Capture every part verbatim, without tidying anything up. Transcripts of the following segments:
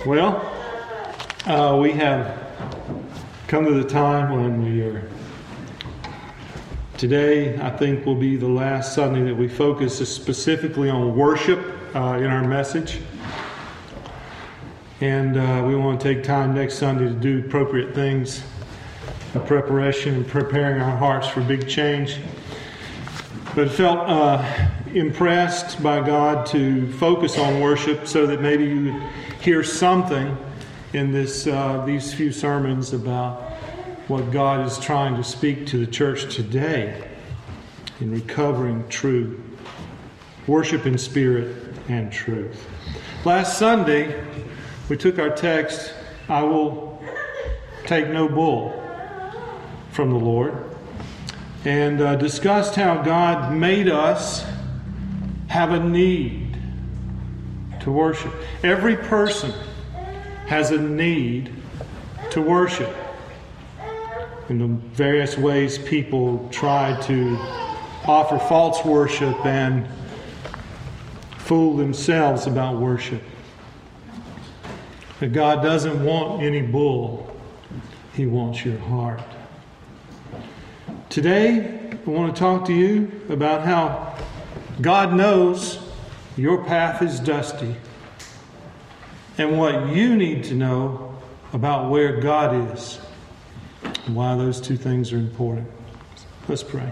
Well, uh, we have come to the time when we are, today I think will be the last Sunday that we focus specifically on worship uh, in our message. And uh, we want to take time next Sunday to do appropriate things in preparation and preparing our hearts for big change. But felt uh, impressed by God to focus on worship so that maybe you would hear something in this uh, these few sermons about what God is trying to speak to the church today in recovering true worship in spirit and truth. Last Sunday, we took our text, "I will take no bull," from the Lord, and uh, discussed how God made us have a need to worship. Every person has a need to worship. In the various ways people try to offer false worship and fool themselves about worship. But God doesn't want any bull. He wants your heart. Today, I want to talk to you about how God knows your path is dusty and what you need to know about where God is and why those two things are important. Let's pray.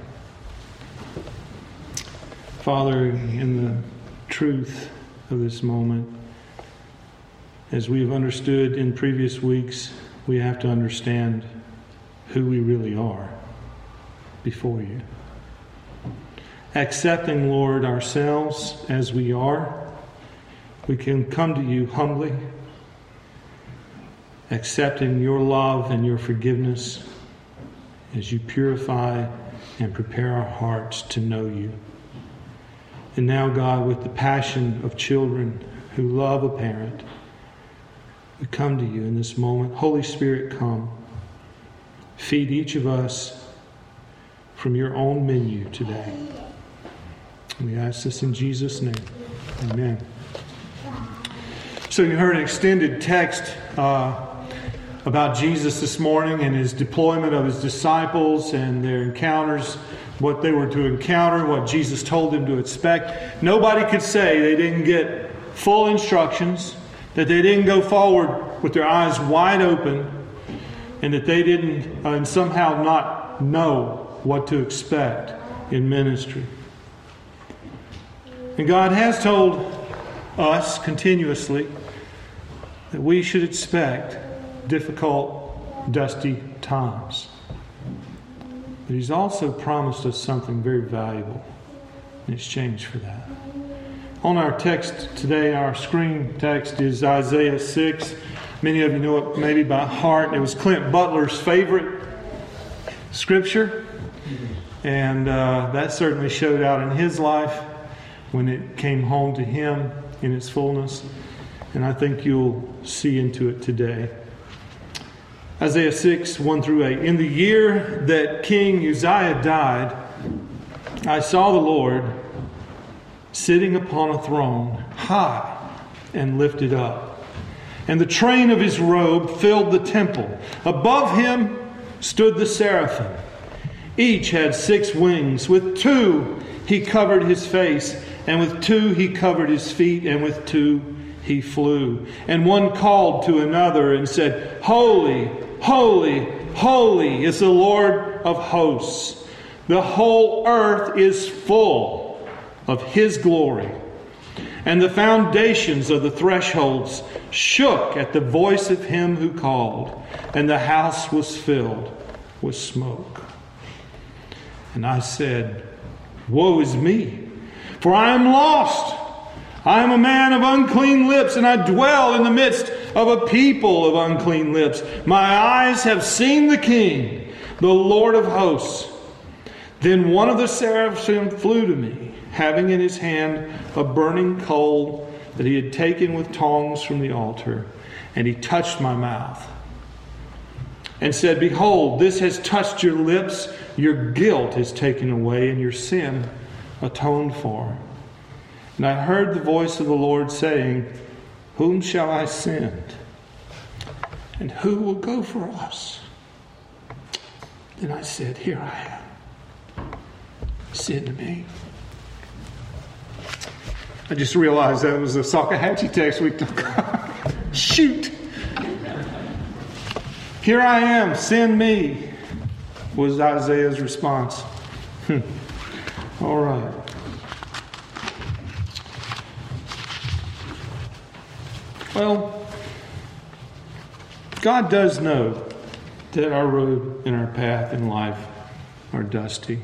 Father, in the truth of this moment, as we've understood in previous weeks, we have to understand who we really are before you. Accepting, Lord, ourselves as we are, we can come to you humbly, accepting your love and your forgiveness as you purify and prepare our hearts to know you. And now, God, with the passion of children who love a parent, we come to you in this moment. Holy Spirit, come. Feed each of us from your own menu today. We ask this in Jesus' name. Amen. So you heard an extended text uh, about Jesus this morning and his deployment of his disciples and their encounters, what they were to encounter, what Jesus told them to expect. Nobody could say they didn't get full instructions, that they didn't go forward with their eyes wide open, and that they didn't uh, and somehow not know what to expect in ministry. And God has told us continuously that we should expect difficult, dusty times. But He's also promised us something very valuable in exchange for that. On our text today, our screen text is Isaiah six. Many of you know it maybe by heart. It was Clint Butler's favorite scripture. And uh, that certainly showed out in his life when it came home to him in its fullness. And I think you'll see into it today. Isaiah six, one through eight. In the year that King Uzziah died, I saw the Lord sitting upon a throne, high and lifted up. And the train of his robe filled the temple. Above him stood the seraphim. Each had six wings. With two he covered his face, and with two he covered his feet, and with two he flew. And one called to another and said, Holy, holy, holy is the Lord of hosts. The whole earth is full of his glory. And the foundations of the thresholds shook at the voice of him who called, and the house was filled with smoke. And I said, Woe is me, for I am lost. I am a man of unclean lips, and I dwell in the midst of a people of unclean lips. My eyes have seen the King, the Lord of hosts. Then one of the seraphim flew to me, having in his hand a burning coal that he had taken with tongs from the altar, and he touched my mouth and said, Behold, this has touched your lips. Your guilt is taken away, and your sin atoned for. And I heard the voice of the Lord saying, Whom shall I send? And who will go for us? Then I said, here I am. Send me. I just realized that was the Salkehatchie text we took. Shoot! Here I am, send me, was Isaiah's response. All right. Well, God does know that our road and our path in life are dusty.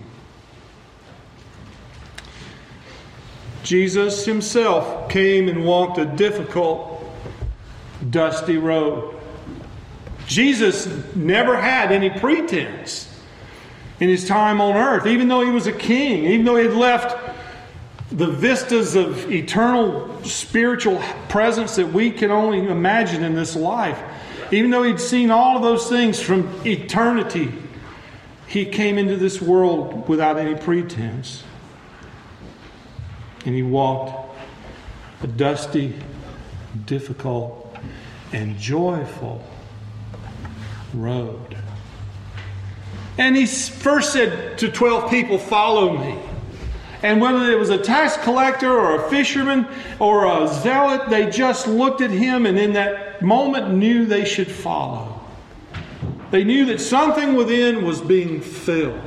Jesus himself came and walked a difficult, dusty road. Jesus never had any pretense in his time on earth, even though he was a king, even though he had left the vistas of eternal spiritual presence that we can only imagine in this life. Even though he'd seen all of those things from eternity, he came into this world without any pretense. And he walked a dusty, difficult, and joyful road. And he first said to twelve people, follow me. And whether it was a tax collector or a fisherman or a zealot, they just looked at him and in that moment knew they should follow. They knew that something within was being filled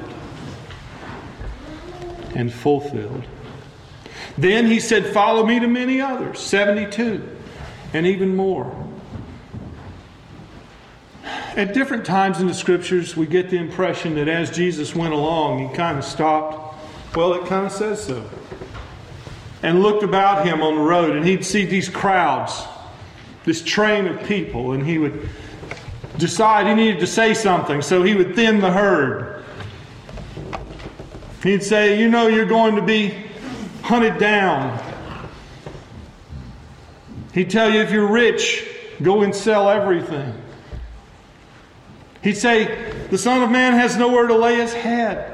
and fulfilled. Then he said, follow me to many others, seventy-two, and even more. At different times in the Scriptures, we get the impression that as Jesus went along, he kind of stopped. Well, it kind of says so. And looked about him on the road, and he'd see these crowds, this train of people, and he would decide he needed to say something, so he would thin the herd. He'd say, you know, you're going to be hunted down. He'd tell you if you're rich, go and sell everything. He'd say, the Son of Man has nowhere to lay his head.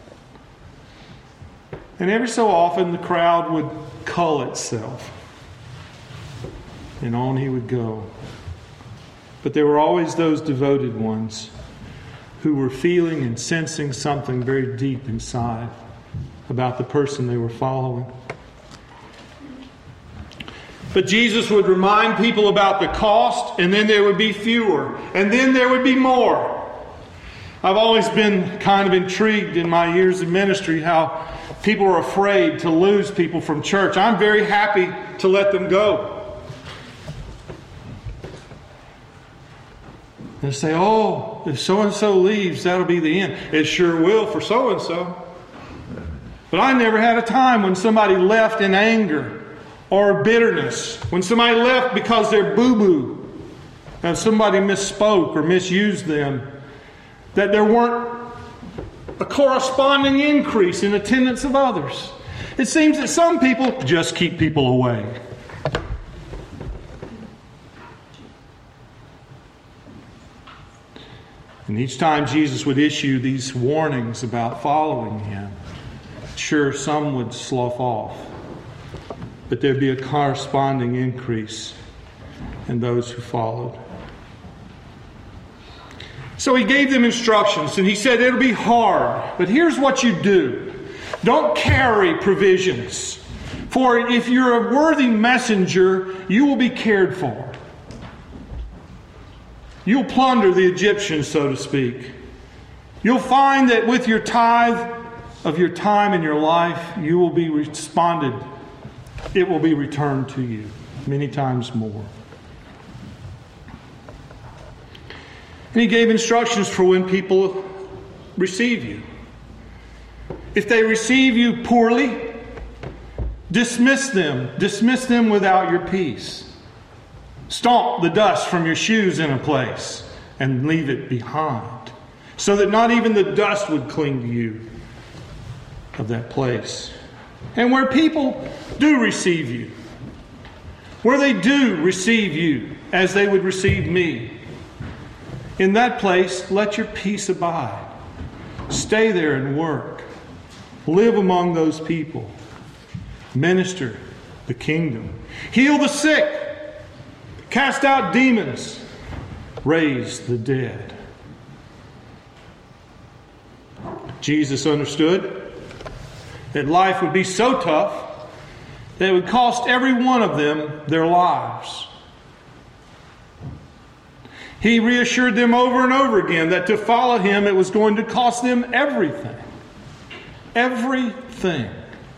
And every so often the crowd would cull itself. And on he would go. But there were always those devoted ones who were feeling and sensing something very deep inside about the person they were following. But Jesus would remind people about the cost, and then there would be fewer, and then there would be more. I've always been kind of intrigued in my years of ministry how people are afraid to lose people from church. I'm very happy to let them go. They say, oh, if so-and-so leaves, that'll be the end. It sure will for so-and-so. But I never had a time when somebody left in anger or bitterness. When somebody left because they're boo-boo and somebody misspoke or misused them. That there weren't a corresponding increase in attendance of others. It seems that some people just keep people away. And each time Jesus would issue these warnings about following him, sure, some would slough off, but there'd be a corresponding increase in those who followed. So he gave them instructions, and he said it'll be hard, but here's what you do. Don't carry provisions, for if you're a worthy messenger, you will be cared for. You'll plunder the Egyptians, so to speak. You'll find that with your tithe of your time in your life, you will be responded. It will be returned to you many times more. And he gave instructions for when people receive you. If they receive you poorly, dismiss them. Dismiss them without your peace. Stomp the dust from your shoes in a place and leave it behind, so that not even the dust would cling to you of that place. And where people do receive you, where they do receive you as they would receive me, in that place, let your peace abide. Stay there and work. Live among those people. Minister the kingdom. Heal the sick. Cast out demons. raise the dead. Jesus understood that life would be so tough that it would cost every one of them their lives. He reassured them over and over again that to follow Him, it was going to cost them everything. Everything.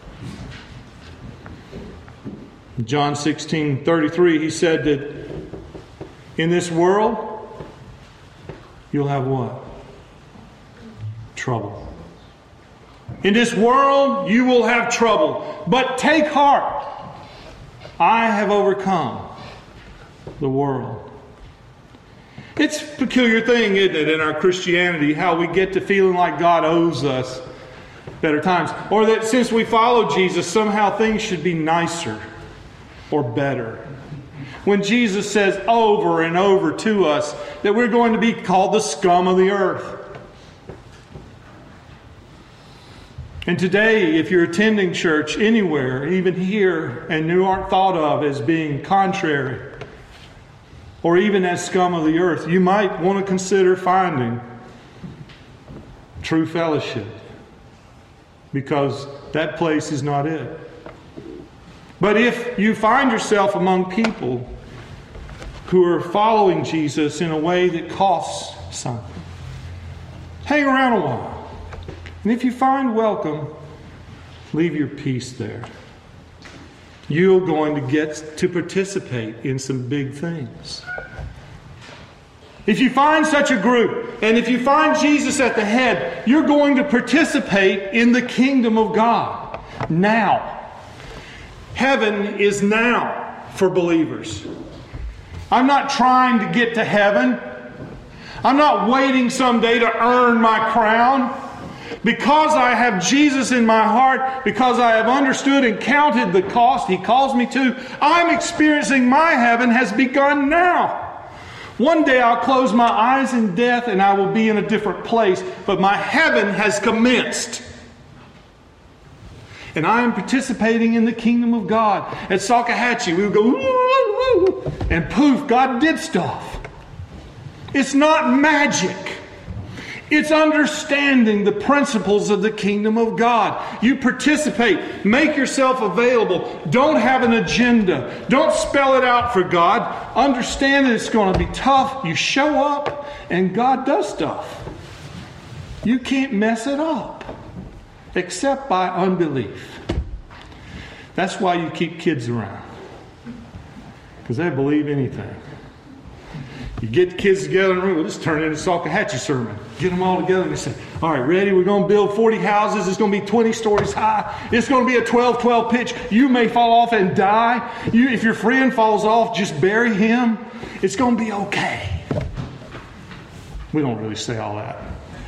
In John sixteen thirty-three, He said that in this world, you'll have what? Trouble. In this world, you will have trouble. But take heart. I have overcome the world. It's a peculiar thing, isn't it, in our Christianity, how we get to feeling like God owes us better times. Or that since we follow Jesus, somehow things should be nicer or better. When Jesus says over and over to us that we're going to be called the scum of the earth. And today, if you're attending church anywhere, even here, and you aren't thought of as being contrary or even as scum of the earth, you might want to consider finding true fellowship, because that place is not it. But if you find yourself among people who are following Jesus in a way that costs something, hang around a while. And if you find welcome, leave your peace there. You're going to get to participate in some big things. If you find such a group, and if you find Jesus at the head, you're going to participate in the kingdom of God now. Heaven is now for believers. I'm not trying to get to heaven. I'm not waiting someday to earn my crown. Because I have Jesus in my heart, because I have understood and counted the cost He calls me to, I'm experiencing my heaven has begun now. One day I'll close my eyes in death and I will be in a different place, but my heaven has commenced. And I am participating in the kingdom of God. At Salkehatchie, we would go, woo, woo, and poof, God did stuff. It's not magic. It's understanding the principles of the kingdom of God. You participate. Make yourself available. Don't have an agenda. Don't spell it out for God. Understand that it's going to be tough. You show up and God does stuff. You can't mess it up except by unbelief. That's why you keep kids around, because they believe anything. You get the kids together in the room, we'll just turn it into a Salkehatchie sermon. Get them all together and you say, all right, ready? We're going to build forty houses. It's going to be twenty stories high. It's going to be a twelve twelve pitch. You may fall off and die. You, if your friend falls off, just bury him. It's going to be okay. We don't really say all that.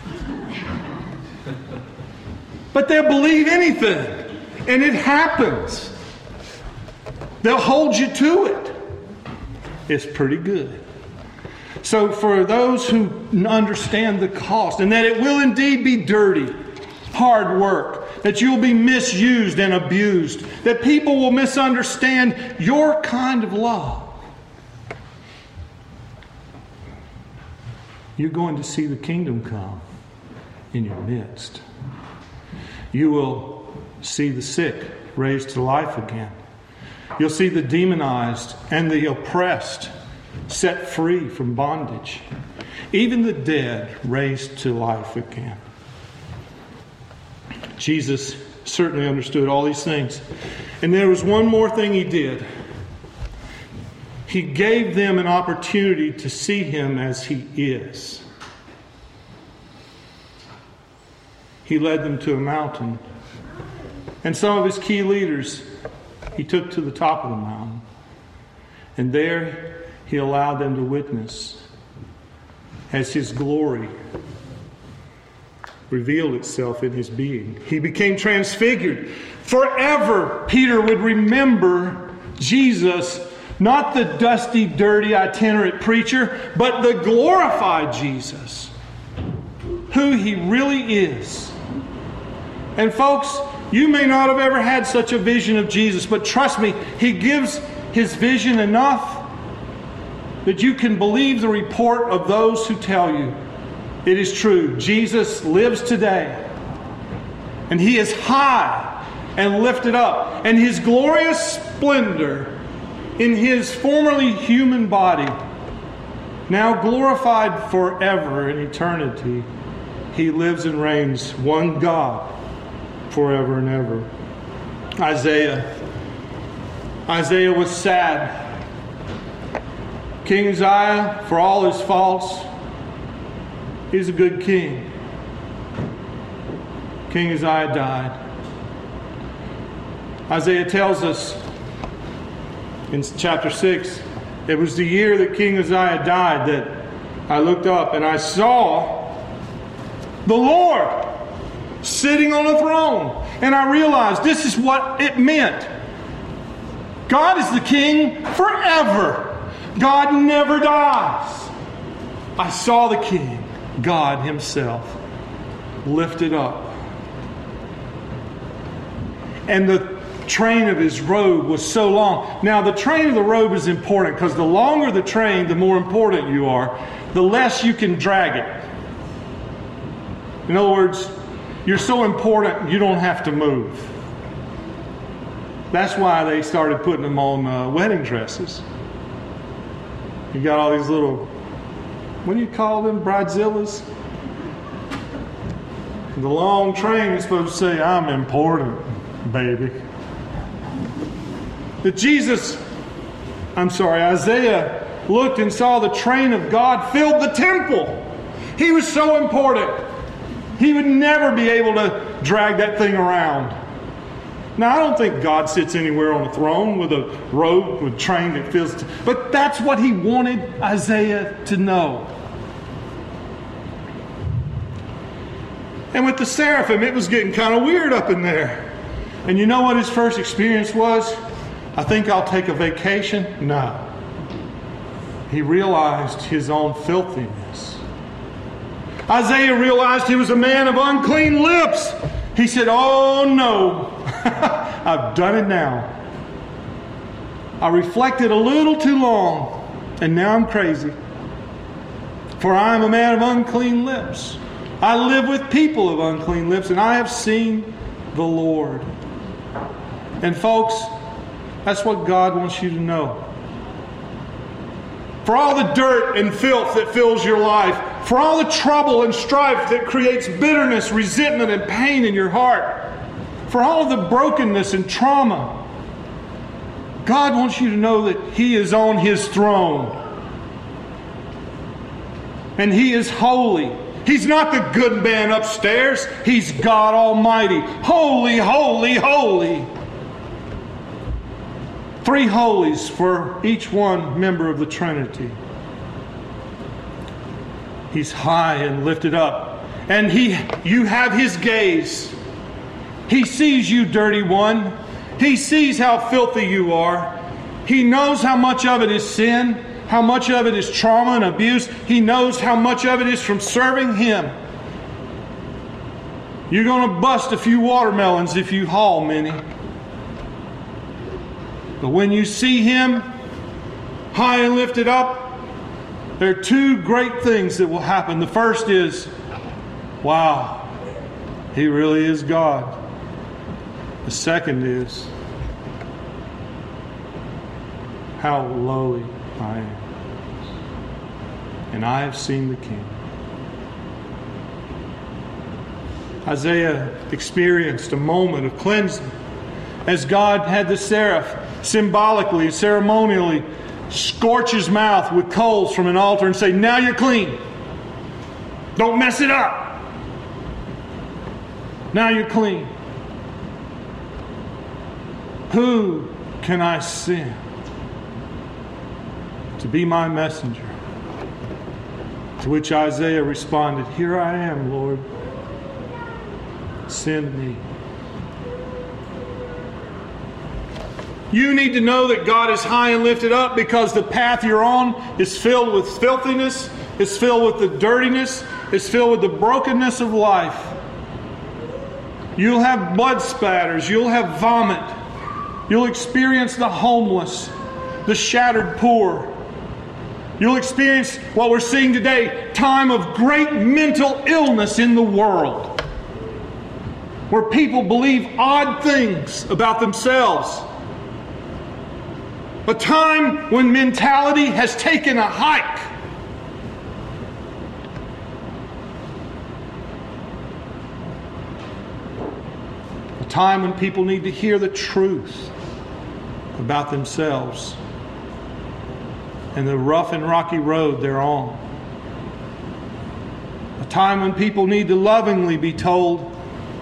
But they'll believe anything. And it happens. They'll hold you to it. It's pretty good. So for those who understand the cost, and that it will indeed be dirty, hard work, that you'll be misused and abused, that people will misunderstand your kind of love, you're going to see the kingdom come in your midst. You will see the sick raised to life again. You'll see the demonized and the oppressed set free from bondage. Even the dead raised to life again. Jesus certainly understood all these things. And there was one more thing He did. He gave them an opportunity to see Him as He is. He led them to a mountain. And some of His key leaders He took to the top of the mountain. And there He allowed them to witness as His glory revealed itself in His being. He became transfigured. Forever, Peter would remember Jesus, not the dusty, dirty, itinerant preacher, but the glorified Jesus, who He really is. And folks, you may not have ever had such a vision of Jesus, but trust me, He gives His vision enough that you can believe the report of those who tell you it is true. Jesus lives today, and He is high and lifted up, and His glorious splendor in His formerly human body, now glorified forever in eternity, He lives and reigns, one God, forever and ever. Isaiah. Isaiah was sad. King Uzziah, for all his faults, he's a good king. King Uzziah died. Isaiah tells us in chapter six, it was the year that King Uzziah died that I looked up and I saw the Lord sitting on a throne. And I realized this is what it meant. God is the king forever. God never dies. I saw the King, God Himself, lifted up. And the train of His robe was so long. Now, the train of the robe is important because the longer the train, the more important you are, the less you can drag it. In other words, you're so important you don't have to move. That's why they started putting them on uh, wedding dresses. You got all these little, what do you call them, bridezillas? The long train is supposed to say, I'm important, baby. That Jesus, I'm sorry, Isaiah looked and saw the train of God filled the temple. He was so important. He would never be able to drag that thing around. Now, I don't think God sits anywhere on a throne with a robe, with a train that fills it. But that's what He wanted Isaiah to know. And with the seraphim, it was getting kind of weird up in there. And you know what his first experience was? I think I'll take a vacation. No. He realized his own filthiness. Isaiah realized he was a man of unclean lips. He said, oh no, I've done it now. I reflected a little too long, and now I'm crazy. For I am a man of unclean lips. I live with people of unclean lips, and I have seen the Lord. And folks, that's what God wants you to know. For all the dirt and filth that fills your life, for all the trouble and strife that creates bitterness, resentment, and pain in your heart, for all of the brokenness and trauma, God wants you to know that He is on His throne. And He is holy. He's not the good man upstairs. He's God Almighty. Holy, holy, holy. Three holies for each one member of the Trinity. He's high and lifted up. And he, you have His gaze. He sees you, dirty one. He sees how filthy you are. He knows how much of it is sin, how much of it is trauma and abuse. He knows how much of it is from serving Him. You're going to bust a few watermelons if you haul many. But when you see Him high and lifted up, there are two great things that will happen. The first is, wow, He really is God. The second is, how lowly I am. And I have seen the King. Isaiah experienced a moment of cleansing as God had the seraph symbolically, ceremonially scorch his mouth with coals from an altar and say, now you're clean. Don't mess it up. Now you're clean. Who can I send to be my messenger? To which Isaiah responded, here I am, Lord. Send me. You need to know that God is high and lifted up because the path you're on is filled with filthiness, it's filled with the dirtiness, it's filled with the brokenness of life. You'll have blood spatters, you'll have vomit, you'll experience the homeless, the shattered poor. You'll experience what we're seeing today, time of great mental illness in the world, where people believe odd things about themselves. A time when mentality has taken a hike. A time when people need to hear the truth about themselves and the rough and rocky road they're on. A time when people need to lovingly be told,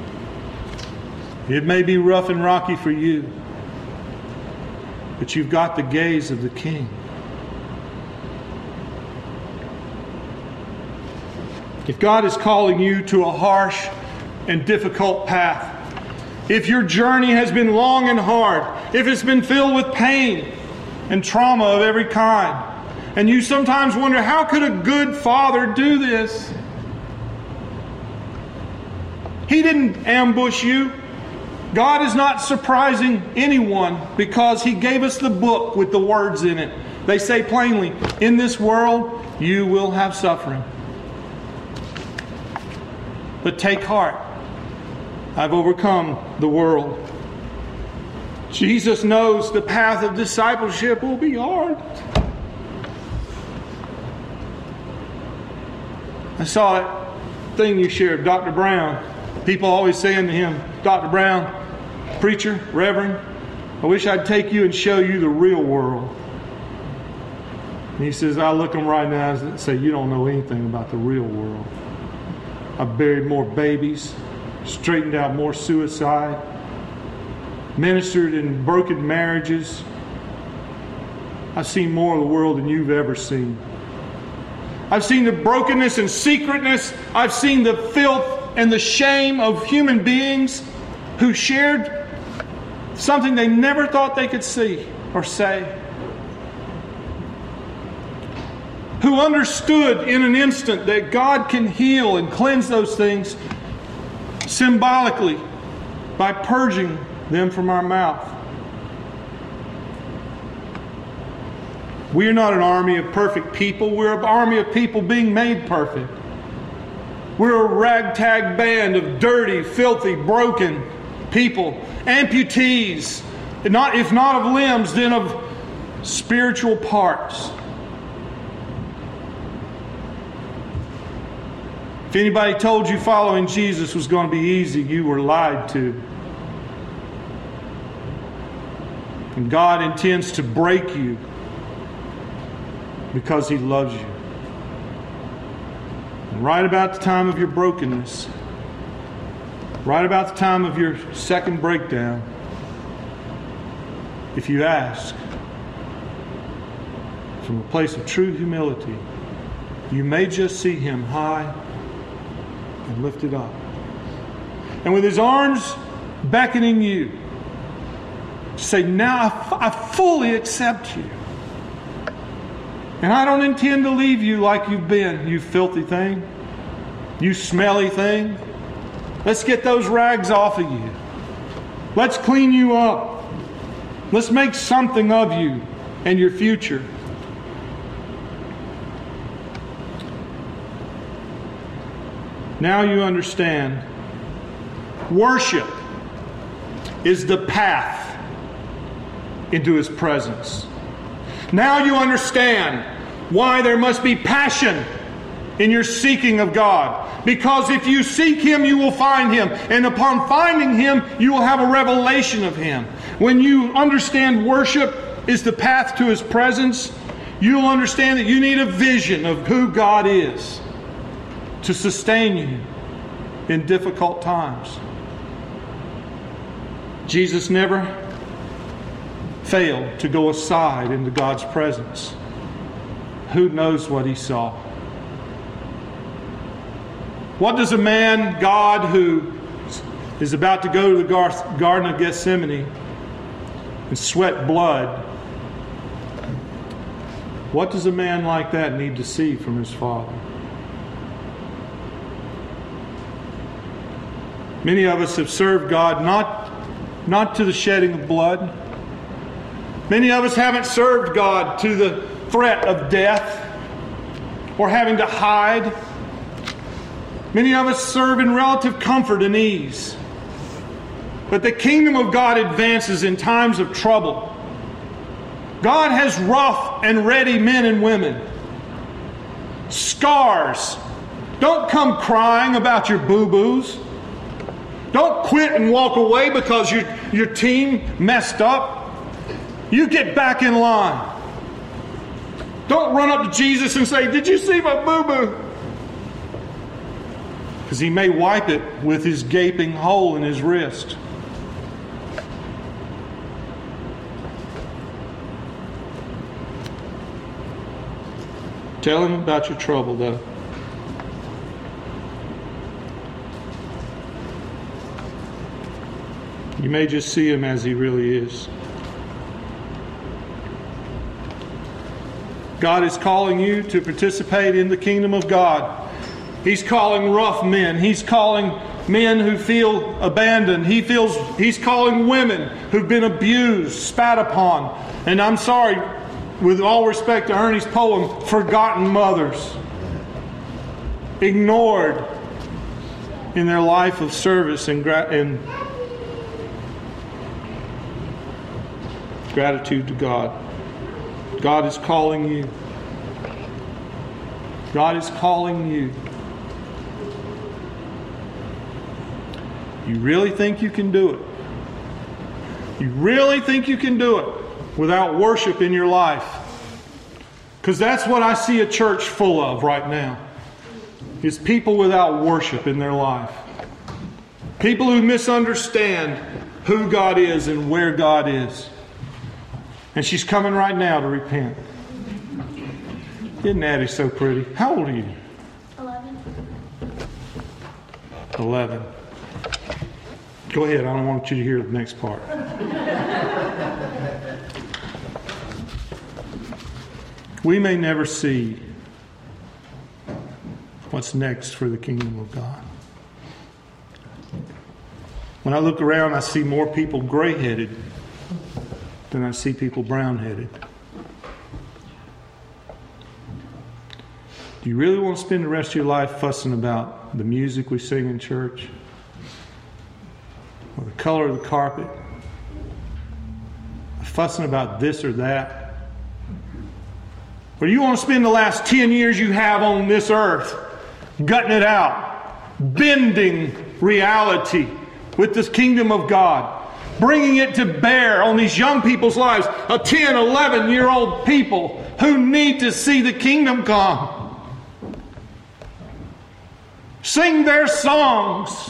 it may be rough and rocky for you, but you've got the gaze of the King. If God is calling you to a harsh and difficult path, if your journey has been long and hard, if it's been filled with pain and trauma of every kind, and you sometimes wonder, how could a good father do this? He didn't ambush you. God is not surprising anyone because He gave us the book with the words in it. They say plainly, in this world you will have suffering. But take heart. I've overcome the world. Jesus knows the path of discipleship will be hard. I saw that thing you shared, Doctor Brown. People always saying to him, Doctor Brown, preacher, reverend, I wish I'd take you and show you the real world. And he says, I look them right now and say, you don't know anything about the real world. I've buried more babies, straightened out more suicide, ministered in broken marriages. I've seen more of the world than you've ever seen. I've seen the brokenness and secretness. I've seen the filth and the shame of human beings who shared something they never thought they could see or say. Who understood in an instant that God can heal and cleanse those things symbolically by purging them from our mouth. We are not an army of perfect people. We're an army of people being made perfect. We're a ragtag band of dirty, filthy, broken people. Amputees. Not, if not of limbs, then of spiritual parts. If anybody told you following Jesus was going to be easy, you were lied to. And God intends to break you because He loves you. And right about the time of your brokenness, right about the time of your second breakdown, if you ask from a place of true humility, you may just see Him high and lifted up. And with His arms beckoning you, say, now I, f- I fully accept you. And I don't intend to leave you like you've been, you filthy thing. You smelly thing. Let's get those rags off of you. Let's clean you up. Let's make something of you and your future. Now you understand. Worship is the path into His presence. Now you understand why there must be passion in your seeking of God. Because if you seek Him, you will find Him. And upon finding Him, you will have a revelation of Him. When you understand worship is the path to His presence, you'll understand that you need a vision of who God is to sustain you in difficult times. Jesus never failed to go aside into God's presence. Who knows what He saw? What does a man, God, who is about to go to the Garden of Gethsemane and sweat blood, what does a man like that need to see from his Father? Many of us have served God not, not to the shedding of blood. Many of us haven't served God to the threat of death. or having to hide. Many of us serve in relative comfort and ease. But the kingdom of God advances in times of trouble. God has rough and ready men and women. Scars. Don't come crying about your boo-boos. Don't quit and walk away because your, your team messed up. You get back in line. Don't run up to Jesus and say, "Did you see my boo-boo?" Because He may wipe it with His gaping hole in His wrist. Tell Him about your trouble, though. You may just see Him as He really is. God is calling you to participate in the kingdom of God. He's calling rough men. He's calling men who feel abandoned. He feels He's calling women who've been abused, spat upon. And I'm sorry, with all respect to Ernie's poem, forgotten mothers. Ignored in their life of service and, gra- and gratitude to God. God is calling you. God is calling you. You really think you can do it? You really think you can do it without worship in your life? Because that's what I see a church full of right now. Is people without worship in their life. People who misunderstand who God is and where God is. And she's coming right now to repent. Isn't Addie so pretty? How old are you? Eleven. Eleven. Go ahead. I don't want you to hear the next part. We may never see what's next for the kingdom of God. When I look around, I see more people gray-headed than I see people brown-headed. Do you really want to spend the rest of your life fussing about the music we sing in church? Or the color of the carpet? Or fussing about this or that? Or do you want to spend the last ten years you have on this earth gutting it out, bending reality with this kingdom of God? Bringing it to bear on these young people's lives, a ten, eleven-year-old people who need to see the kingdom come. Sing their songs.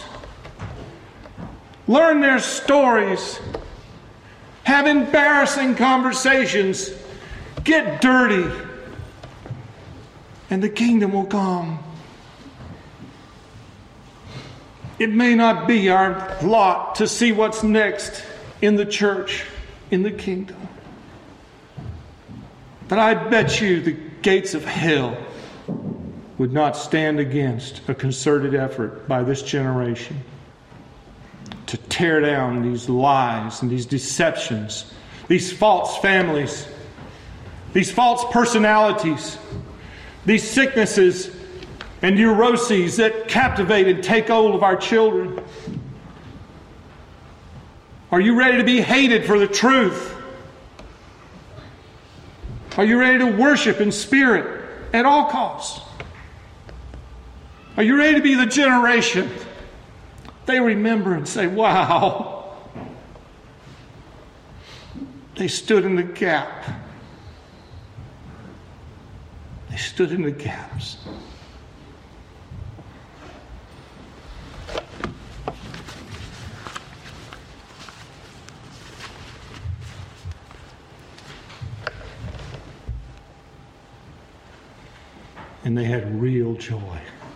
Learn their stories. Have embarrassing conversations. Get dirty. And the kingdom will come. It may not be our lot to see what's next in the church, in the kingdom. But I bet you the gates of hell would not stand against a concerted effort by this generation to tear down these lies and these deceptions, these false families, these false personalities, these sicknesses and neuroses that captivate and take hold of our children. Are you ready to be hated for the truth? Are you ready to worship in spirit at all costs? Are you ready to be the generation they remember and say, wow, they stood in the gap. They stood in the gaps. And they had real joy.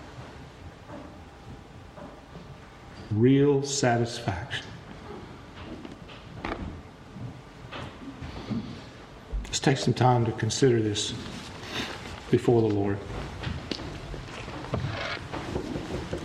Real satisfaction. Let's take some time to consider this before the Lord.